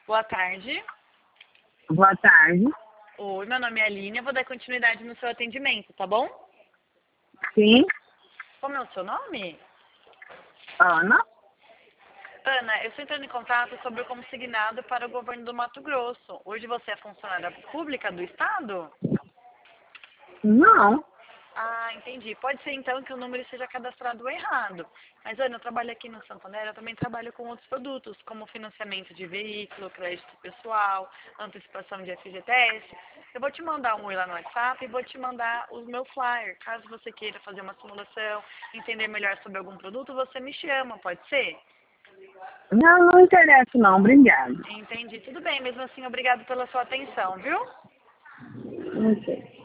Boa tarde. Boa tarde. Oi, meu nome é Aline. Eu vou dar continuidade no seu atendimento, tá bom? Sim, Como é o seu nome? Ana. Ana, eu estou entrando em contato sobre o consignado para o governo do Mato Grosso. Hoje você é funcionária pública do Estado? Não. Ah, entendi. Pode ser então que o número seja cadastrado errado. Mas, Ana, eu trabalho aqui no Santander, eu também trabalho com outros produtos, como financiamento de veículo, crédito pessoal, antecipação de FGTS. Eu vou te mandar um oi lá no WhatsApp e vou te mandar o meu flyer. Caso você queira fazer uma simulação, entender melhor sobre algum produto, você me chama, pode ser? Não, não interessa não, obrigado. Entendi. Tudo bem, mesmo assim, obrigado pela sua atenção, viu? Não sei.